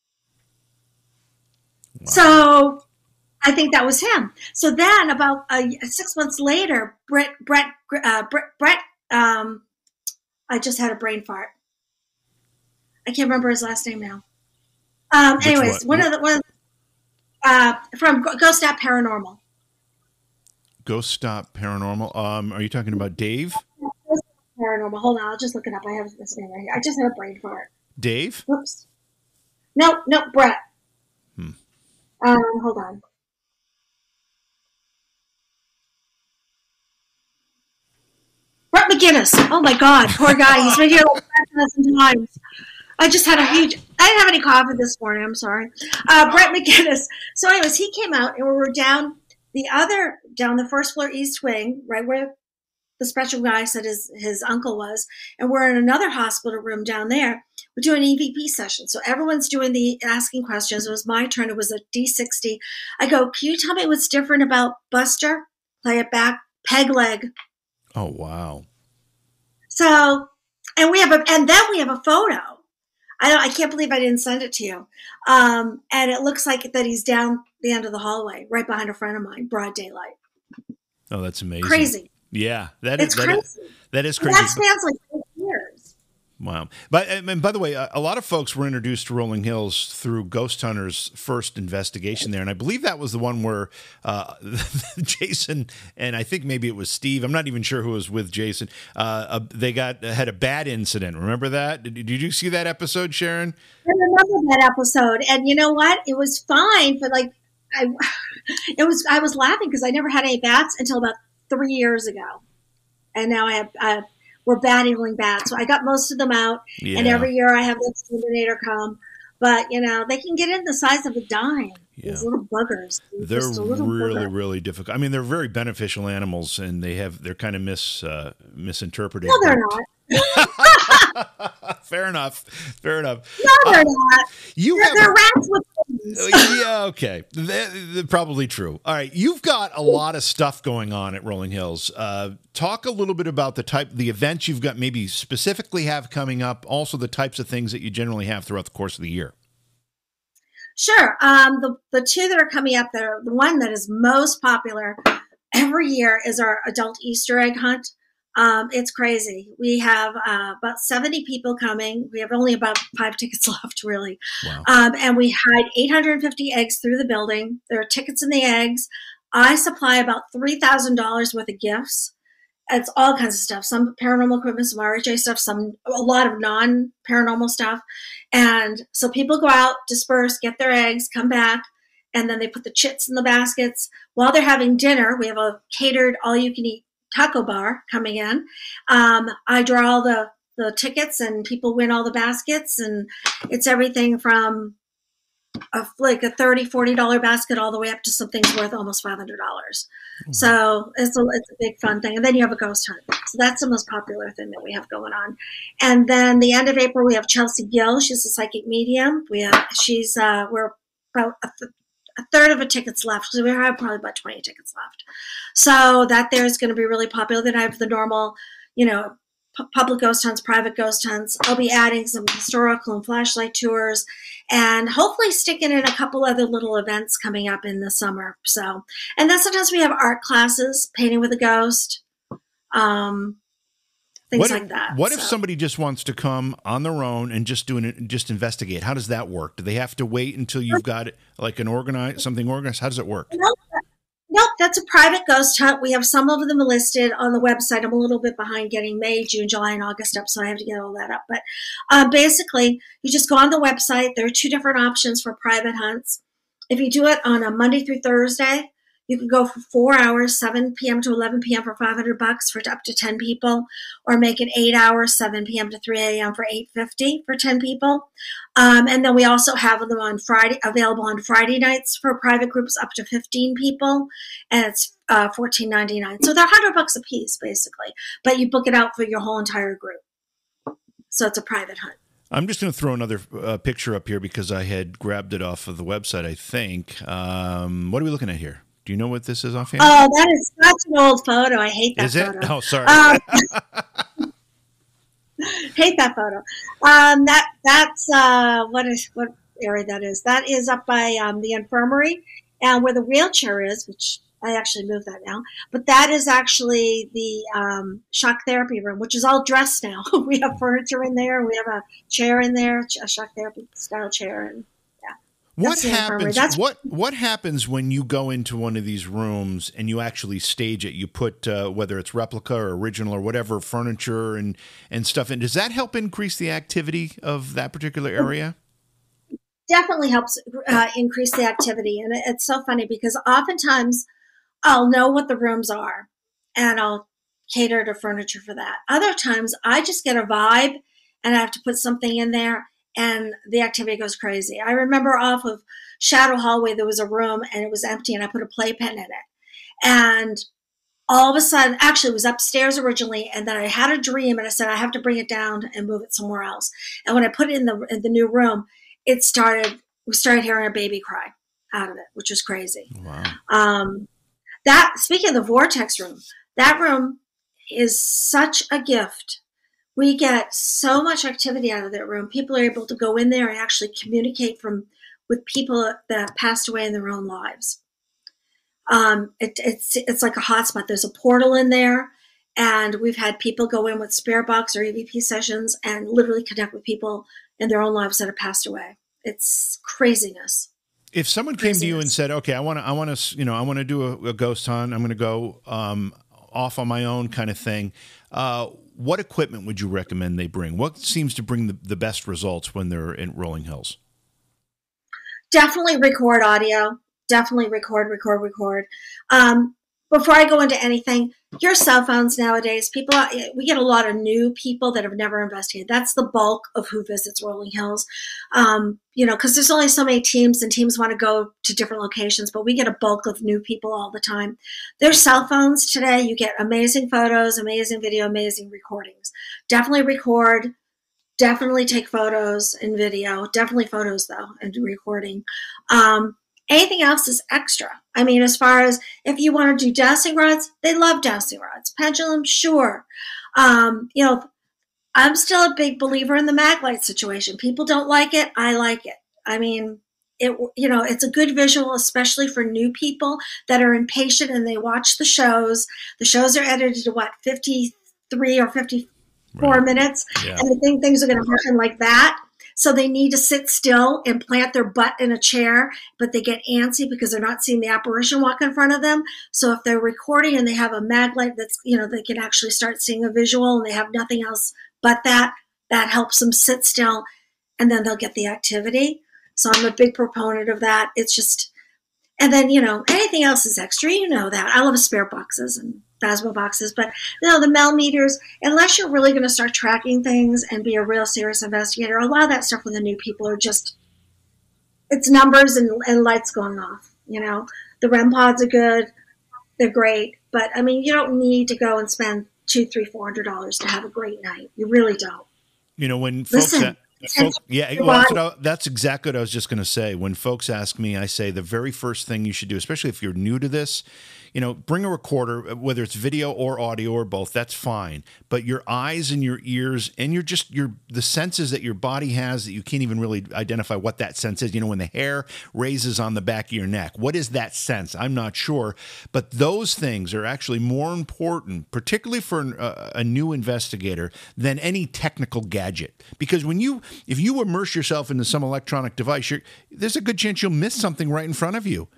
Wow. So I think that was him. So then about uh, six months later, Brett, Brett, uh, Brett, Brett, Um, I just had a brain fart. I can't remember his last name now. Um, anyways, one, one of the one uh, from Ghost Stop Paranormal. Ghost Stop Paranormal. Um, are you talking about Dave? Ghost Stop Paranormal. Hold on, I'll just look it up. I have this name right here. I just had a brain fart. Dave? Whoops. No, no, Brett. Hmm. Um, hold on. Brett McGinnis. Oh my God, poor guy. He's been here like five thousand times. I just had a huge, I didn't have any coffee this morning. I'm sorry. Uh, Brett McGinnis. So anyways, he came out and we were down the other, down the first floor east wing, right where the special guy said his, his uncle was. And we're in another hospital room down there. We're doing E V P session. So everyone's doing the asking questions. It was my turn. It was a D sixty. I go, can you tell me what's different about Buster? Play it back. Peg leg. Oh, wow. So, and we have a, and then we have a photo. I don't, I can't believe I didn't send it to you. Um, and it looks like that he's down the end of the hallway, right behind a friend of mine, broad daylight. Oh, that's amazing. Crazy. Yeah, that it's is, that crazy. Is, that is crazy. And that spans like eight years. Wow. But and by the way, a lot of folks were introduced to Rolling Hills through Ghost Hunter's first investigation there. And I believe that was the one where uh, Jason and I think maybe it was Steve. I'm not even sure who was with Jason. Uh, uh, they got had a bad incident. Remember that? Did, did you see that episode, Sharon? I remember that episode. And you know what? It was fine. But like, I, it was, I was laughing because I never had any bats until about three years ago. And now I have, uh, we're bat-eating bats. So I got most of them out. Yeah. And every year I have the exterminator come. But, you know, they can get in the size of a dime. Yeah. These little buggers. They're little really, bugger. really difficult. I mean, they're very beneficial animals, and they have they're kind of mis uh, misinterpreted. No, they're not. Fair enough. Fair enough. No, they're uh, not. You they're, have they're rats with wings. Yeah, okay. They're, they're probably true. All right, you've got a lot of stuff going on at Rolling Hills. Uh, talk a little bit about the type, the events you've got, maybe specifically have coming up. Also, the types of things that you generally have throughout the course of the year. Sure. Um, the, the two that are coming up, that are the one that is most popular every year is our adult Easter egg hunt. Um, it's crazy. We have uh, about seventy people coming. We have only about five tickets left, really. Wow. Um, and we hide eight hundred fifty eggs through the building. There are tickets in the eggs. I supply about three thousand dollars worth of gifts. It's all kinds of stuff. Some paranormal equipment, some R H A stuff, some a lot of non-paranormal stuff. And so people go out, disperse, get their eggs, come back, and then they put the chits in the baskets. While they're having dinner, we have a catered all-you-can-eat taco bar coming in. Um, I draw all the, the tickets, and people win all the baskets. And it's everything from a, like a thirty dollars, forty dollars basket all the way up to something's worth almost five hundred dollars. Mm-hmm. So it's a, it's a big fun thing. And then you have a ghost hunt. So that's the most popular thing that we have going on. And then the end of April, we have Chelsea Gill. She's a psychic medium. We have, she's, uh, we're about a, th- a third of the tickets left. So we have probably about twenty tickets left. So that there is going to be really popular. Then I have the normal, you know, p- public ghost hunts, private ghost hunts. I'll be adding some historical and flashlight tours, and hopefully sticking in a couple other little events coming up in the summer. So, and then sometimes we have art classes, painting with a ghost, um, things what like if, that. What so. if somebody just wants to come on their own and just do an, just investigate? How does that work? Do they have to wait until you've got like an organized something organized? How does it work? Nope. Nope, that's a private ghost hunt. We have some of them listed on the website. I'm a little bit behind getting May, June, July, and August up, so I have to get all that up. But um, basically, you just go on the website. There are two different options for private hunts. If you do it on a Monday through Thursday, you can go for four hours, seven p.m. to eleven p.m. for five hundred bucks for up to ten people, or make it eight hours, seven p.m. to three a.m. for eight fifty for ten people. Um, and then we also have them on Friday, available on Friday nights for private groups up to fifteen people, and it's uh, fourteen ninety-nine. So they're one hundred bucks a piece, basically, but you book it out for your whole entire group. So it's a private hunt. I'm just going to throw another uh, picture up here because I had grabbed it off of the website, I think. Um, what are we looking at here? Do you know what this is offhand? Oh, that is such an old photo. I hate that is it? photo. Oh, sorry. Um, hate that photo. Um, that that's uh, what is what area that is? That is up by um, the infirmary, and where the wheelchair is, which I actually moved that now. But that is actually the um, shock therapy room, which is all dressed now. We have furniture in there. We have a chair in there, a shock therapy style chair, and What happens? That's- what what happens when you go into one of these rooms and you actually stage it? You put uh, whether it's replica or original or whatever furniture and and stuff in. Does that help increase the activity of that particular area? Definitely helps uh, increase the activity, and it's so funny because oftentimes I'll know what the rooms are, and I'll cater to furniture for that. Other times I just get a vibe, and I have to put something in there. And the activity goes crazy. I remember off of Shadow Hallway, there was a room and it was empty, and I put a playpen in it. And all of a sudden, actually it was upstairs originally, and then I had a dream and I said, I have to bring it down and move it somewhere else. And when I put it in the in the new room, it started, we started hearing a baby cry out of it, which was crazy. Wow. Um, that, speaking of the vortex room, that room is such a gift. We get so much activity out of that room. People are able to go in there and actually communicate from with people that passed away in their own lives. Um, it, it's it's like a hotspot. There's a portal in there, and we've had people go in with spirit box or E V P sessions and literally connect with people in their own lives that have passed away. It's craziness. If someone came craziness. to you and said, "Okay, I want to, I want to, you know, I want to do a, a ghost hunt. I'm going to go um, off on my own," kind of thing. Uh, what equipment would you recommend they bring? What seems to bring the, the best results when they're in Rolling Hills? Definitely record audio. Definitely record, record, record. Um, before I go into anything, your cell phones nowadays, people, we get a lot of new people that have never investigated. That's the bulk of who visits Rolling Hills. Um, you know, because there's only so many teams, and teams want to go to different locations, but we get a bulk of new people all the time. There's cell phones today. You get amazing photos, amazing video, amazing recordings. Definitely record. Definitely take photos and video. Definitely photos, though, and recording. Um, Anything else is extra. I mean, as far as if you want to do dowsing rods, they love dowsing rods. Pendulum, sure. Um, you know, I'm still a big believer in the mag light situation. People don't like it. I like it. I mean, it, you know, it's a good visual, especially for new people that are impatient and they watch the shows. The shows are edited to what, fifty-three or fifty-four right. minutes. Yeah. And they think things are going to happen like that. So they need to sit still and plant their butt in a chair, but they get antsy because they're not seeing the apparition walk in front of them. So if they're recording and they have a mag light that's, you know, they can actually start seeing a visual and they have nothing else but that, that helps them sit still, and then they'll get the activity. So I'm a big proponent of that. It's just, and then, you know, anything else is extra. You know that. I love spirit boxes and Phasma boxes, but you know, the Mel meters, unless you're really going to start tracking things and be a real serious investigator, a lot of that stuff with the new people are just, it's numbers and, and lights going off. You know, the REM pods are good. They're great. But I mean, you don't need to go and spend two, three, four hundred dollars to have a great night. You really don't. You know, when folks, Listen, folks yeah, well, that's, what I, that's exactly what I was just going to say. When folks ask me, I say the very first thing you should do, especially if you're new to this, you know, bring a recorder, whether it's video or audio or both, that's fine. But your eyes and your ears and your just your the senses that your body has that you can't even really identify what that sense is. You know, when the hair raises on the back of your neck, what is that sense? I'm not sure. But those things are actually more important, particularly for an, uh, a new investigator, than any technical gadget. Because when you, if you immerse yourself into some electronic device, you're, there's a good chance you'll miss something right in front of you.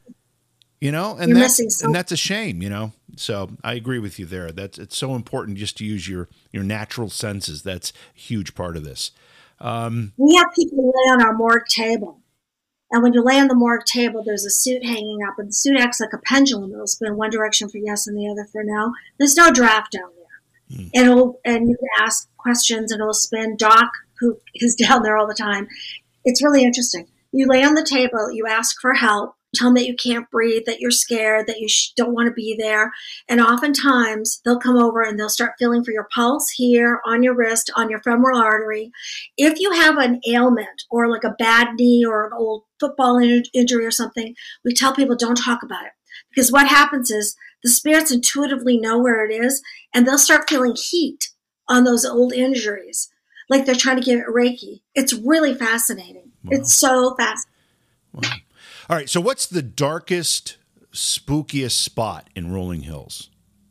You know, and You're that's missing and that's a shame, you know. So I agree with you there. That's it's so important just to use your your natural senses. That's a huge part of this. Um, we have people lay on our morgue table, and when you lay on the morgue table, there's a suit hanging up, and the suit acts like a pendulum. It'll spin one direction for yes and the other for no. There's no draft down there, hmm. and it'll, and you can ask questions, and it'll spin. Doc, who is down there all the time, it's really interesting. You lay on the table, you ask for help. Tell them that you can't breathe, that you're scared, that you sh- don't want to be there. And oftentimes they'll come over and they'll start feeling for your pulse here, on your wrist, on your femoral artery. If you have an ailment or like a bad knee or an old football in- injury or something, we tell people don't talk about it. Because what happens is the spirits intuitively know where it is, and they'll start feeling heat on those old injuries, like they're trying to give it Reiki. It's really fascinating. Wow. It's so fascinating. Wow. All right, so what's the darkest, spookiest spot in Rolling Hills?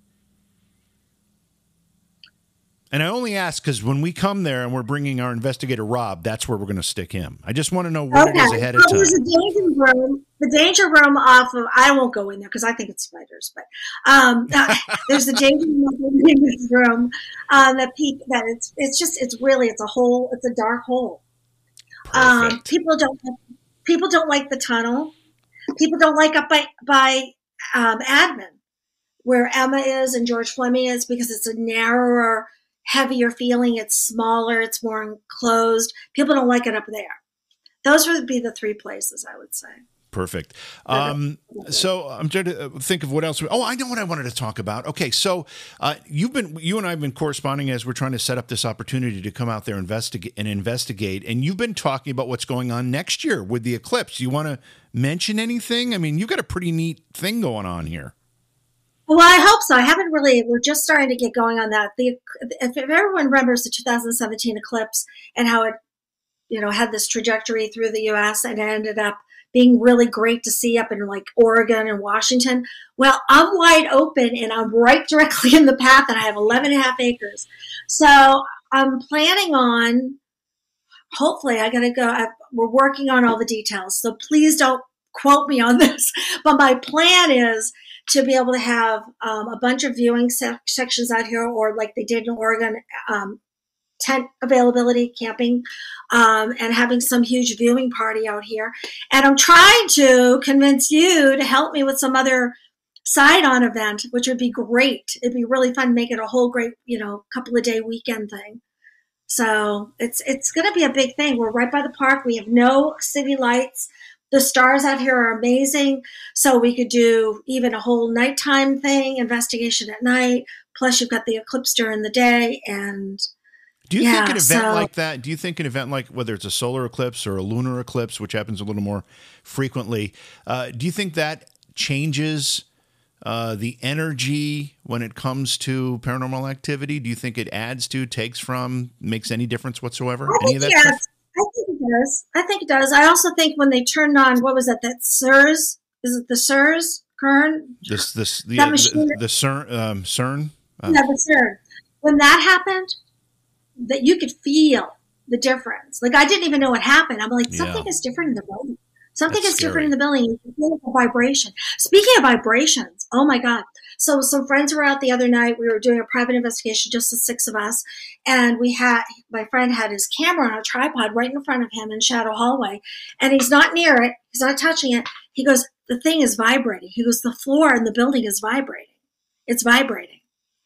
And I only ask because when we come there and we're bringing our investigator Rob, that's where we're going to stick him. I just want to know what okay. it is ahead of well, time. There's a danger room. The danger room off of, I won't go in there because I think it's spiders, but um, uh, there's the danger room um, that people, that it's it's just, it's really, it's a hole, it's a dark hole. Um, people don't People don't like the tunnel. People don't like up by, by um, admin, where Emma is and George Fleming is, because it's a narrower, heavier feeling. It's smaller. It's more enclosed. People don't like it up there. Those would be the three places, I would say. Perfect. Um, so I'm trying to think of what else. We, oh, I know what I wanted to talk about. Okay, so uh, you've been, you and I have been corresponding as we're trying to set up this opportunity to come out there investigate and investigate. And you've been talking about what's going on next year with the eclipse. You want to mention anything? I mean, you've got a pretty neat thing going on here. Well, I hope so. I haven't really, we're just starting to get going on that. The, if everyone remembers the two thousand seventeen eclipse and how it, you know, had this trajectory through the U S and it ended up being really great to see up in like Oregon and Washington. Well, I'm wide open and I'm right directly in the path and I have eleven and a half acres. So I'm planning on, hopefully I got to go, I, we're working on all the details. So please don't quote me on this, but my plan is to be able to have um, a bunch of viewing se- sections out here, or like they did in Oregon, um, tent availability, camping, um, and having some huge viewing party out here. And I'm trying to convince you to help me with some other side-on event, which would be great. It'd be really fun to make it a whole great, you know, couple of day weekend thing. So it's it's going to be a big thing. We're right by the park. We have no city lights. The stars out here are amazing. So we could do even a whole nighttime thing, investigation at night. Plus you've got the eclipse during the day. And do you yeah, think an event so, like that, do you think an event like whether it's a solar eclipse or a lunar eclipse, which happens a little more frequently, uh, do you think that changes uh, the energy when it comes to paranormal activity? Do you think it adds to, takes from, makes any difference whatsoever? I Any of think that yes. stuff? I think it does. I think it does. I also think when they turned on, what was that? That CERS? Is it the CERS? Kern? This, this, the, that uh, machine, the, the CERN, um, CERN? Uh, yeah, the CERN. When that happened, that you could feel the difference. Like I didn't even know what happened. I'm like, something Yeah. is different in the building. Something That's is different scary. in the building. You can feel the vibration. Speaking of vibrations, oh my God. So some friends were out the other night. We were doing a private investigation, just the six of us. And we had, my friend had his camera on a tripod right in front of him in Shadow Hallway. And he's not near it. He's not touching it. He goes, the thing is vibrating. He goes, the floor in the building is vibrating. It's vibrating.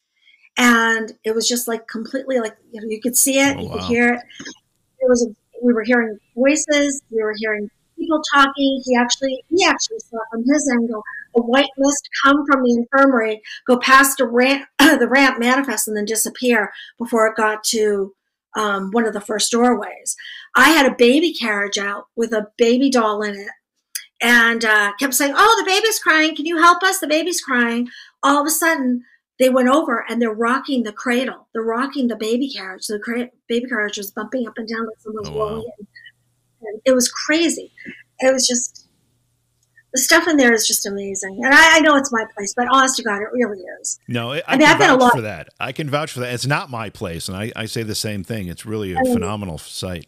And it was just like completely like, you know, you could see it, Oh, you wow. could hear it. There was a, we were hearing voices. We were hearing people talking. He actually, he actually saw from his angle a white mist come from the infirmary, go past the ramp, the ramp, manifest, and then disappear before it got to um, one of the first doorways. I had a baby carriage out with a baby doll in it, and uh, kept saying, "Oh, the baby's crying. Can you help us? The baby's crying." All of a sudden, they went over and they're rocking the cradle. They're rocking the baby carriage. So the cra- baby carriage was bumping up and down like someone was Oh, wow. rolling it. And it was crazy. It was just, the stuff in there is just amazing. And I, I know it's my place, but honest to God, it really is. No, I, I mean, can I've been a vouch lot- for that. I can vouch for that. It's not my place, and I, I say the same thing. It's really a I mean- phenomenal site.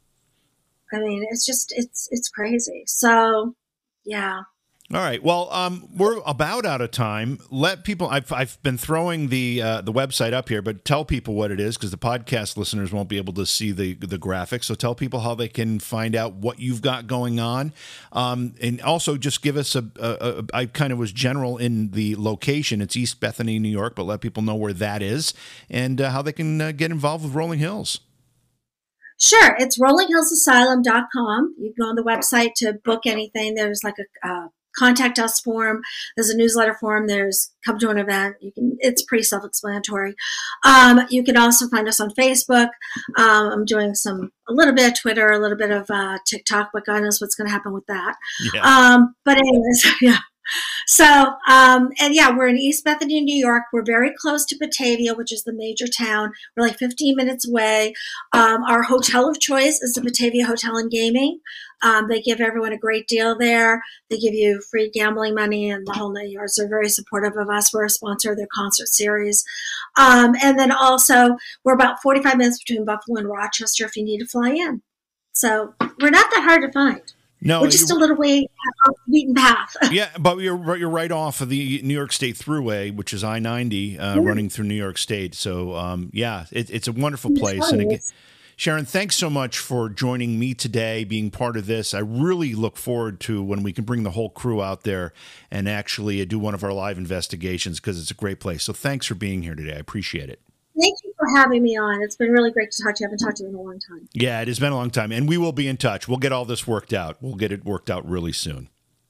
I mean, it's just, it's, it's crazy. So, yeah. All right. Well, um, we're about out of time. Let people. I've I've been throwing the uh, the website up here, but tell people what it is because the podcast listeners won't be able to see the the graphics. So tell people how they can find out what you've got going on, um, and also just give us a, a, a. I kind of was general in the location. It's East Bethany, New York, but let people know where that is and uh, how they can uh, get involved with Rolling Hills. Sure. It's rolling hills asylum dot com. You can go on the website to book anything. There's like a uh, contact us form. There's a newsletter form. There's come to an event. You can, it's pretty self-explanatory. Um, you can also find us on Facebook. Um, I'm doing some, a little bit of Twitter, a little bit of uh, TikTok, but God knows what's going to happen with that. Yeah. Um, but anyways, yeah. So, um, and yeah, we're in East Bethany, New York. We're very close to Batavia, which is the major town. We're like fifteen minutes away. Um, our hotel of choice is the Batavia Hotel and Gaming. Um, they give everyone a great deal there. They give you free gambling money and the whole nine yards. They're very supportive of us. We're a sponsor of their concert series. Um, and then also, we're about forty-five minutes between Buffalo and Rochester if you need to fly in. So we're not that hard to find. No, We're just you- a little way off the beaten path. Yeah, but you're right- you're right off of the New York State Thruway, which is I ninety, uh, running through New York State. So, um, yeah, it, it's a wonderful place. And again, Sharon, thanks so much for joining me today, being part of this. I really look forward to when we can bring the whole crew out there and actually do one of our live investigations because it's a great place. So, thanks for being here today. I appreciate it. Thank you for having me on. It's been really great to talk to you. I haven't talked to you in a long time. Yeah, it has been a long time, and we will be in touch. We'll get all this worked out. We'll get it worked out really soon.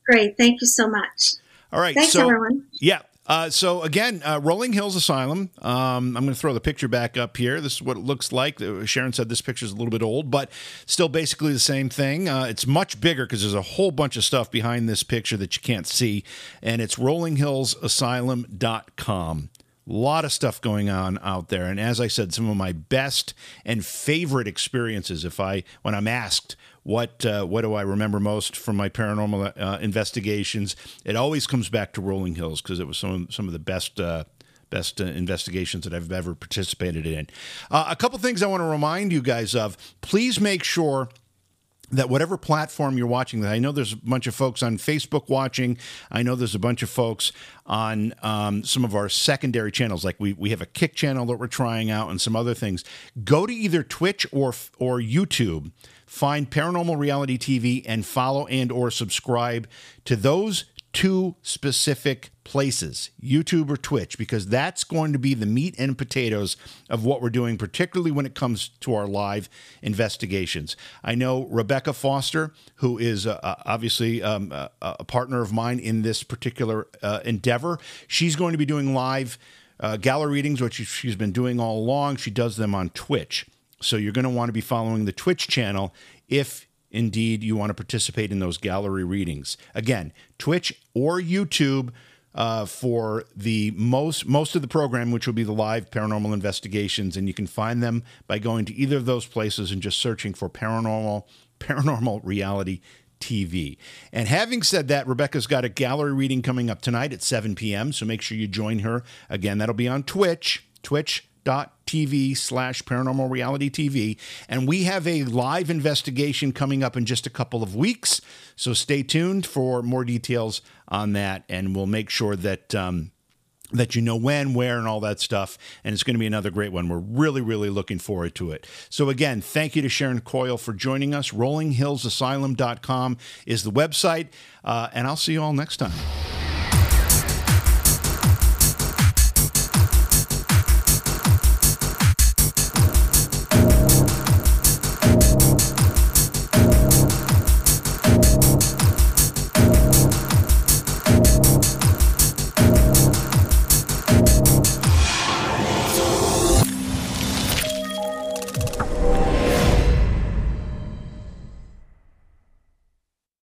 Great. Thank you so much. All right. Thanks, so, everyone. Yeah. Uh, so again, uh, Rolling Hills Asylum. Um, I'm going to throw the picture back up here. This is what it looks like. Sharon said this picture is a little bit old, but still basically the same thing. Uh, it's much bigger because there's a whole bunch of stuff behind this picture that you can't see, and it's rolling hills asylum dot com. A lot of stuff going on out there, and as I said, some of my best and favorite experiences. If I, when I'm asked what uh, what do I remember most from my paranormal uh, investigations, it always comes back to Rolling Hills because it was some some of the best uh, best uh, investigations that I've ever participated in. Uh, a couple things I want to remind you guys of. Please make sure that whatever platform you're watching, that I know there's a bunch of folks on Facebook watching. I know there's a bunch of folks on um, some of our secondary channels. Like we we have a Kick channel that we're trying out and some other things. Go to either Twitch or or YouTube. Find Paranormal Reality T V and follow and or subscribe to those two specific places, YouTube or Twitch, because that's going to be the meat and potatoes of what we're doing, particularly when it comes to our live investigations. I know Rebecca Foster, who is uh, obviously um, a, a partner of mine in this particular uh, endeavor. She's going to be doing live uh, gallery readings, which she's been doing all along. She does them on Twitch. So you're going to want to be following the Twitch channel if indeed you want to participate in those gallery readings. Again, Twitch or YouTube uh, for the most most of the program, which will be the live paranormal investigations, and you can find them by going to either of those places and just searching for paranormal paranormal reality T V. And having said that, Rebecca's got a gallery reading coming up tonight at seven p.m., so make sure you join her. Again, that'll be on Twitch, Twitch. dot TV slash paranormal reality T V. And we have a live investigation coming up in just a couple of weeks. So stay tuned for more details on that. And we'll make sure that, um, that you know when, where, and all that stuff. And it's going to be another great one. We're really, really looking forward to it. So again, thank you to Sharon Coyle for joining us. rolling hills asylum dot com is the website. Uh, and I'll see you all next time.